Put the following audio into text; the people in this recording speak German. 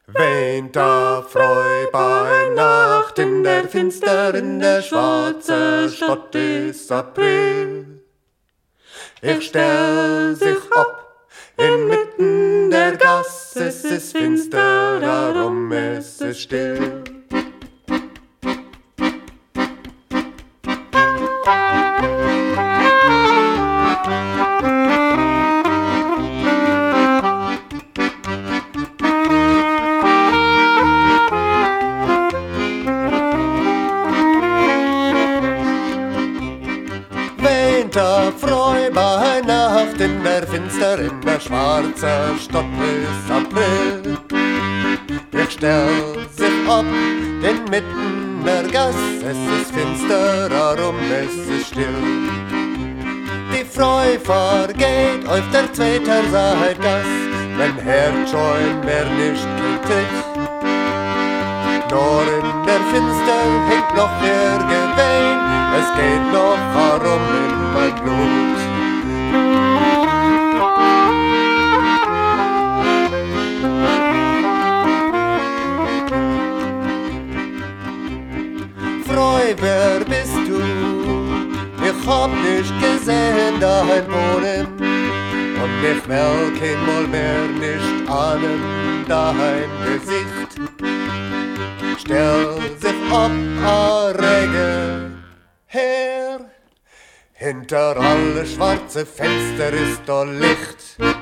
Weint da freu bei Nacht in der Finster, in der schwarze Stadt ist April. Ich stell sich ab inmitten der Gass, es ist finster, darum ist es still. Freu bei Nacht in der Finster, in der schwarze Stadt ist April. Ich stell sich ab inmitten der Gass, es ist finster, darum ist es still. Die Freu vergeht auf der zweiten Seite Gass, wenn Herz schon mehr nicht kriegt. Nur in der Finster hängt noch der Gewein, es geht noch herum in mein Blut. Freu, wer bist du? Ich hab nicht gesehen dein Wohnen und ich will kein Mal mehr nicht ahnen dein Gesicht. Stell sich ab, a Rege her, hinter alle schwarze Fenster ist da Licht.